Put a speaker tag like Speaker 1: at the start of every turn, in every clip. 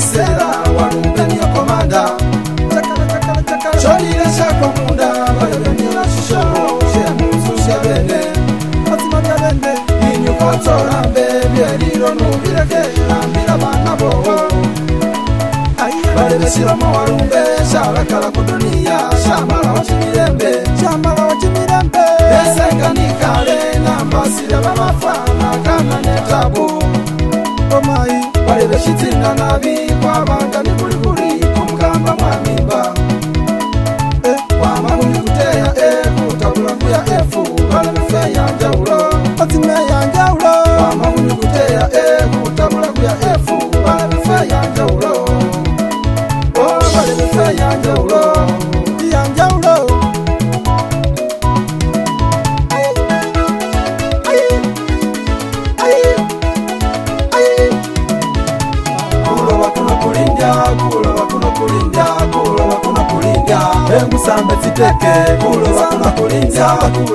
Speaker 1: kisera warumbe niyo komanda chonile shako munda balebe niyo shishoro shemuzu shebene atima byabende inyuko torambe byeriro nubireke nambira bana bobo balebe shiramo warumbe shalakala kudunia shambala wachimirembe esenga nikale nambasire bamafana kana netabu omai balebe shitinda nabi kwa banga ni kulikuli kumkamba mwamimba wamahuni kuteya kutabula kuya efu balebe feya njaulo atime ya njaulo wamahuni kuteya kutabula kuya efu balebe feya njaulo balebe feya njaulo ya njaulo Engusambe titeke kulo bakuna kulinda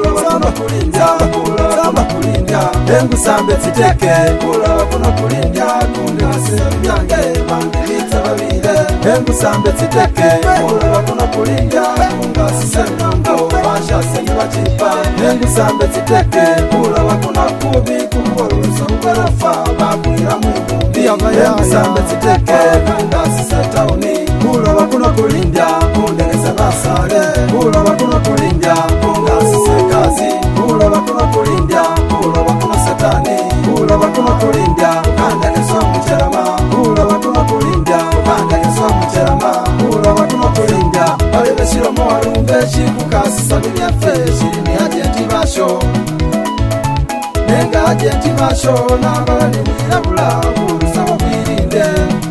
Speaker 1: engusambe titeke kulo bakuna kulinda kunde asembyange bandita babire engusambe titeke kulo bakuna kulinda kunga sisengo basha senga chipa engusambe titeke kulo bakuna kubi kumboro sokarafa bakwira mwibumbi engusambe titeke kunga sisetauni kulo bakuna kulinda kunde basale kulo bakuna kulinda kunga sisekazi kulo bakuna kulinda kulo bakuna satani kulo bakuna kulinda kanda keswa mucherama kulo bakuna kulinda kanda keswa mucherama kulo bakuna kulinda balebe shiro mwarumbe shikukasisa binyafe shirini agenti basho nenga agenti basho nabalani mwirabula kulusaba kwirinde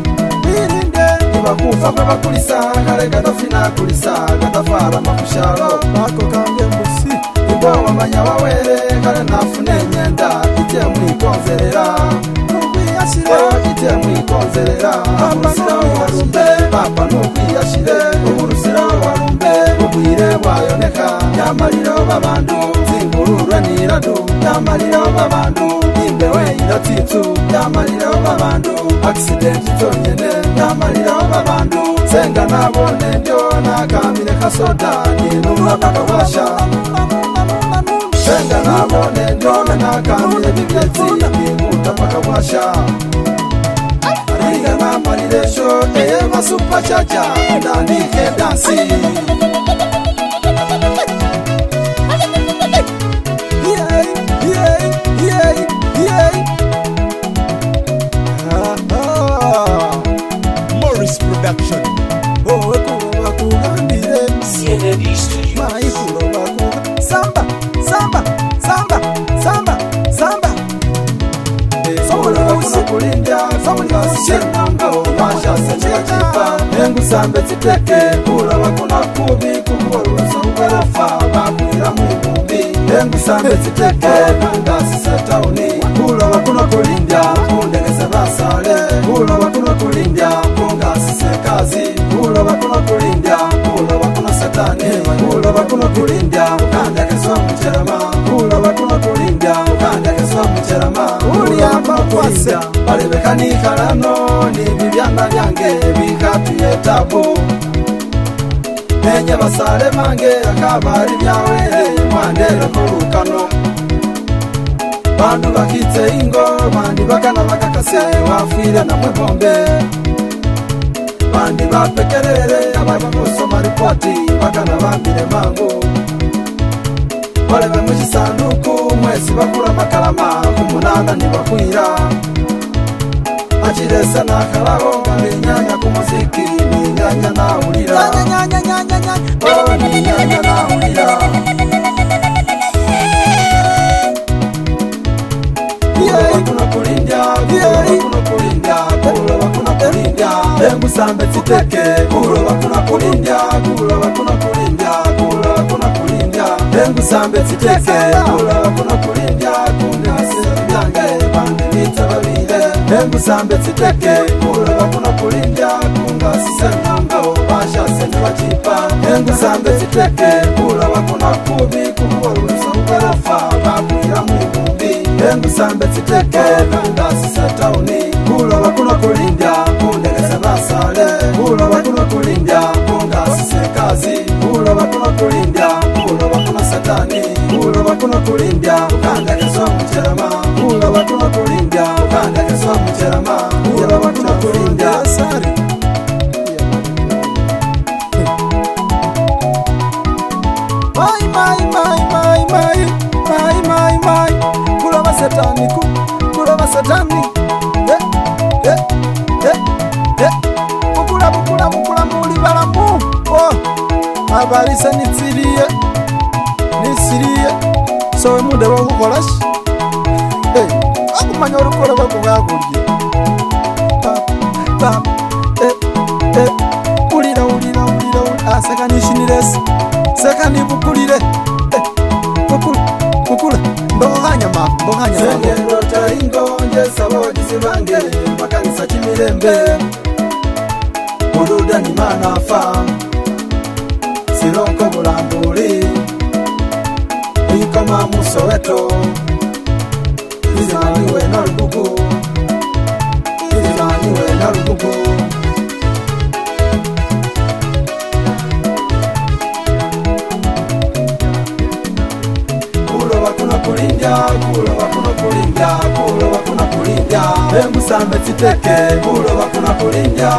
Speaker 1: bakufa bakulisa kale gadafina kulisa gadafara makushalo bako kange mbusi ibo wamanya wawere kale nafune nyenda ite mwikonzerera nubiyashire ite mwikonzerera urusira warumbe papa nubiyashire urusira warumbe ubwire bwayoneka yamariro babandu zingurura niradu yamariro babandu imbewe iratitu yamariro babandu accident tonyene yamariro babandu senga nabone ndio nakamire kasoda ninumwa kakawasha senga nabone ndio nakamire bibyeti ninguta pakawasha ariga namariresho ema super chacha ndandike dansi
Speaker 2: Production.
Speaker 1: Oh, kulo bakugambire
Speaker 3: CND Studio.
Speaker 1: mai kulo baku samba samba samba samba samba somulo bakuna kulinda somulo shenango masha sechipa engusambe titeke kulo bakuna kubi kumboro songarafa bakwira mwibumbi engusambe titeke kanga sisetauni kulo bakuna kulinda kundegeza basale kulo bakuna kulinda kunga sisekazi kulo bakuna kulinda kulo bakuna satani kulo bakuna kulinda kanda keswa mucherama kulo bakuna kulinda kanda keswa mucherama uli amba kwase balebekani kalano ni bibyanda byange bikatuye tabu nenye basale mange akabari byawere mwandere kurukano bandu bakitse ingo bandi bakana bakakase wafire na mwebombe bandi bapekerere ababa musoma ripoti bakana bambire mango balebe mukisanduku mwesi bakura makalama kumunana nibakwira achiresa nakalaho ngalinyanya kumuziki ninyanya naulira ninyanya naulira kuna kulinda kuna kulinda kulo bakuna kulinda engusambe titeke kulo bakuna kulinda kulo bakuna kulinda kulo bakuna kulinda engusambe titeke kulo bakuna kulinda kunde asembyange bande bita babire engusambe titeke kulo bakuna kulinda kunga sisengo basha sene bachipa engusambe titeke kulo bakuna kubi kumboro songarafa bakwira mwibumbi engusambe titeke kanga sisetauni kulo bakuna kulinda kundegeza sari mai kulaba satani kulaba satani bukula muli balamu abalisa nitsiriye sowe mude bakukolashi akumanya olukola bakubakulye ulira asekanishiniresi sekanibukulire bukula mboganya sengendo taingonje sabogizi bange makanisa kimirembe uludani manafa silonko bulambuli ikoma musoweto izimaniwe na lugugu kuloba kuna kulinda engusambe ziteke kuloba kuna kulinda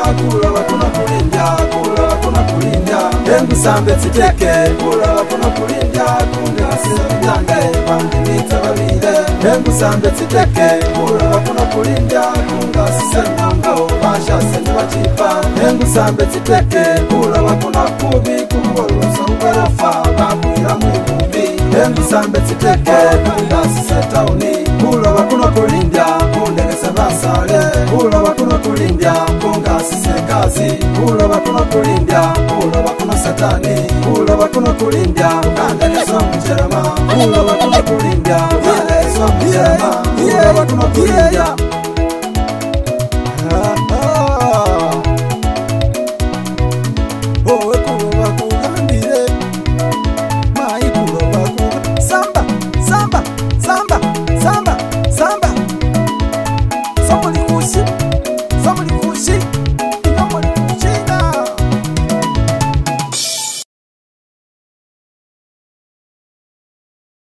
Speaker 1: engusambe ziteke kuloba kuna kulinda kungasebyange bandimita babire engusambe ziteke kuloba kuna kulinda kungasenongo bashase nibachipa engusambe ziteke kuloba kuna kubi kungolosa ugorofa bakwira mwibumbi engusambe ziteke kungasetauni kuloba kuna kulinda kundegesa basale kuloba kuna kulinda kungasise kazi kuloba kuna kulinda kuloba kuna satani kuloba kuna kulinda kandegesa mjerama kuloba kuna kulinda kandegesa mjerama kuloba kuna kulinda